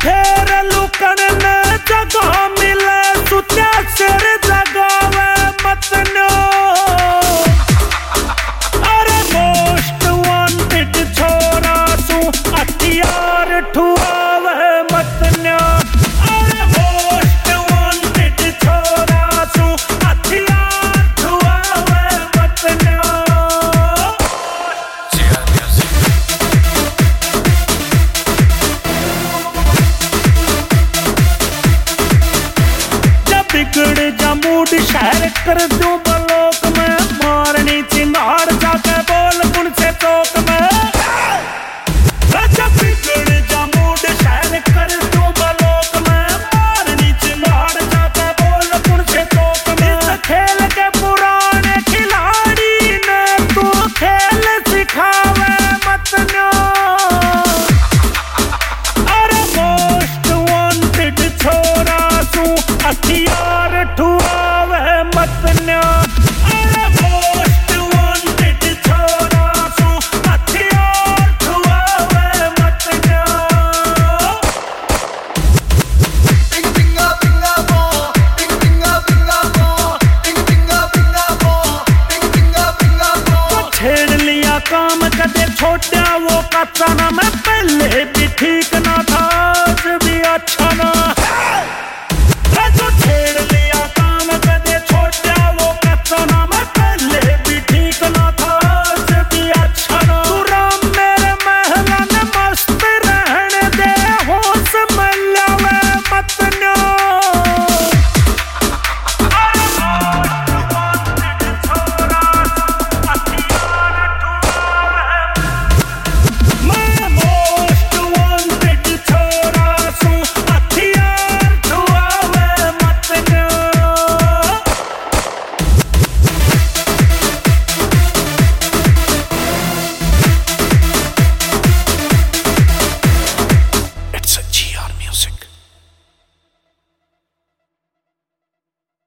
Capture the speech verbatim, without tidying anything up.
फेर लुकण ने जगह मिले सुत्या सिर जगावे मतनो अरे मोस्ट वांटेड छोरा सू हथियार ठुआवे मतनो अरे मोस्ट वांटेड छोरा सू हथियार ठुआवे मतनो बिगड़ जा मूड शहर कर दूं बलोक में मारनी चिंगार जाके बोल पुन से चौक में जब बिगड़ जा मूड शहर कर दूं बलोक में मारनी चिंगार जाके बोल पुन से चौक में इस खेल के पुराने खिलाड़ी ने तू खेल सिखावे मत नो अरे मोस्ट वांटेड छोरा सू हथियार ठुआवे मत नो अरे मोस्ट वांटेड छोरा सू हथियार ठुआवे मत नो Bing binga binga bo, bing binga binga bo, bing binga binga bo, bing binga binga bo. छेड़ लिया काम कदे छोटा वो कच्चा ना मैं पहले भी ठीक